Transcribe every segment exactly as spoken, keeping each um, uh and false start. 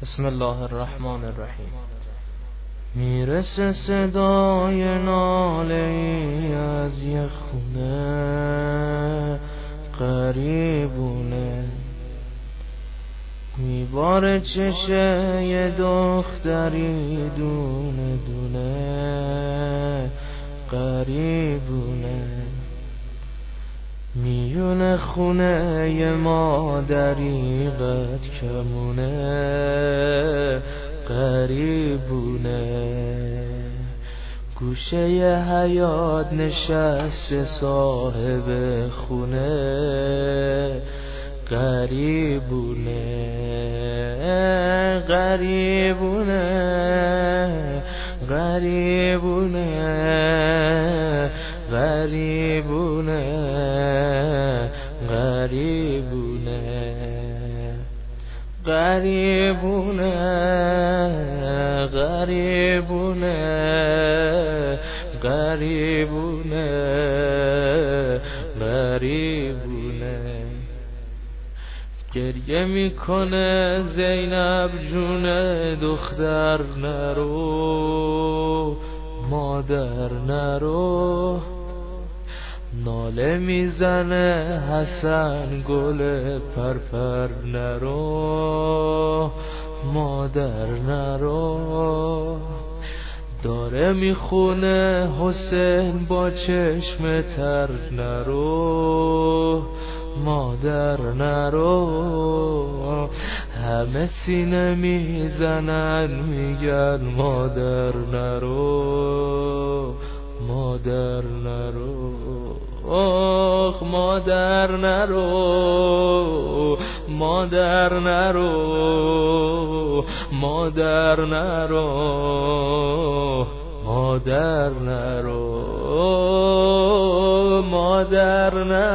بسم الله الرحمن الرحیم. میرسه صدای ناله ای از یه خونه قریبونه، میباره چشه یه دختری دونه دونه قریبونه، میونه خونه ی مادری قد کمونه قریبونه، گوشه ی حیاط نشسته صاحب خونه قریبونه قریبونه غریبونه غریبونه غریبونه غریبونه غریبونه غریبونه غریبونه. گریه میکنه زینب جون دختر نرو مادر نرو، ناله میزنه حسن گل پرپر نرو مادر نرو، داره میخونه حسین با چشم تر نرو مادر نرو، همه سینه میزنن میگن مادر نرو مادر نرو آخ مادر نرو مادر نرو مادر نرو مادر نرو مادر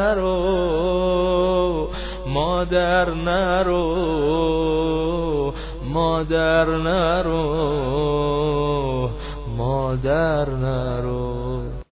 نرو مادر نرو مادر نرو مادر نرو.